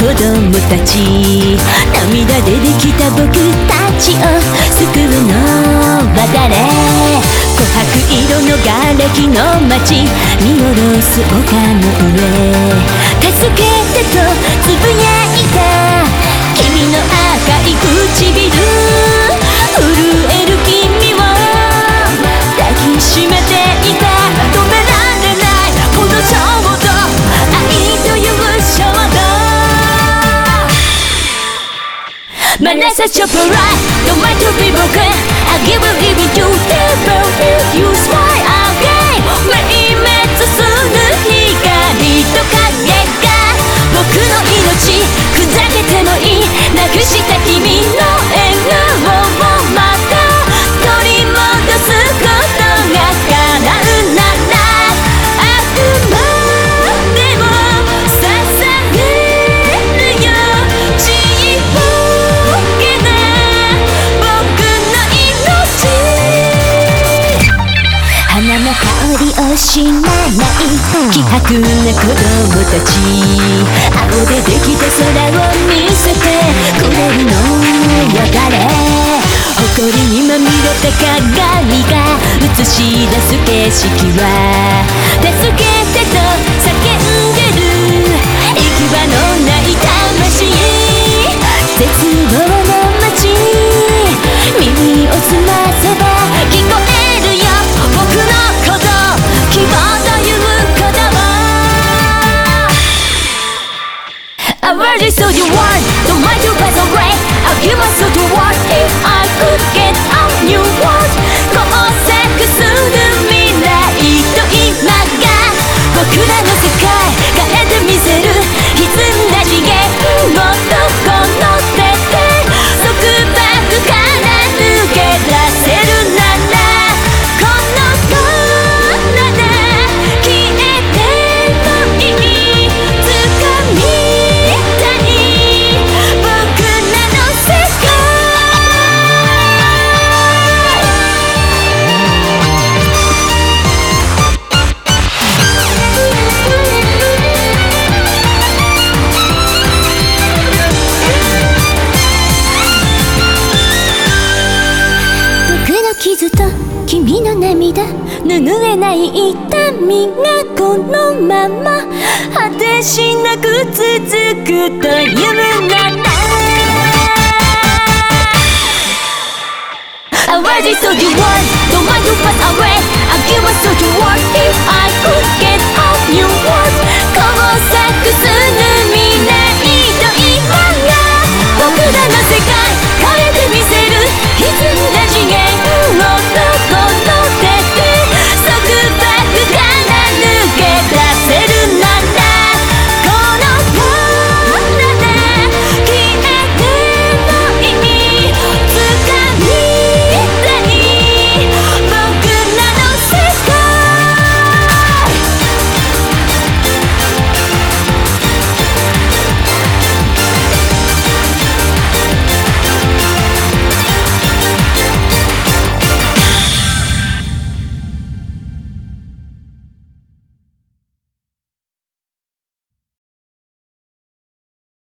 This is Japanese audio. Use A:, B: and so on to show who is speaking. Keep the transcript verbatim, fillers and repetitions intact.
A: 子供たち、涙でできた僕たちを救うのは誰？琥珀色の瓦礫の街、見下ろす丘の上、助けてとつぶやいた君の赤い唇、震える君を抱きしめていた。止められないこの衝動、愛という衝動。眼差しをプライド、don't mind to be broken, I give a give it to never if you smile again。 明滅する光と影が僕の命、ふざけてもいい、なくした君の笑顔をまた取り戻すことが叶うなら、あくまでも捧げるよ、ちっぽけな僕の命。花の香りを知らない希薄な子供たち、青でできた空を見せてくれるのは誰？誇りにまみれた鏡が映し出す景色は、助けてと叫んでる行き場のない魂、絶望の街、耳を澄ませば聞こえるよ僕の鼓動、希望という言葉。I already saw you want, don't mind to pass away, I'll give my soul to what if I could get a new world。 交錯する未来と今が僕らの世界変えてみせる、歪んだ次元をどこの手で束縛から抜け出せるなら、この空で消えてもいい、掴みたい僕らの世界。僕の傷と君の涙、拭えない痛みがこのまま果てしなく続くというなら、 I already saw you want, don't mind to pass away, I give my soul to what if I could get a new world。 交錯する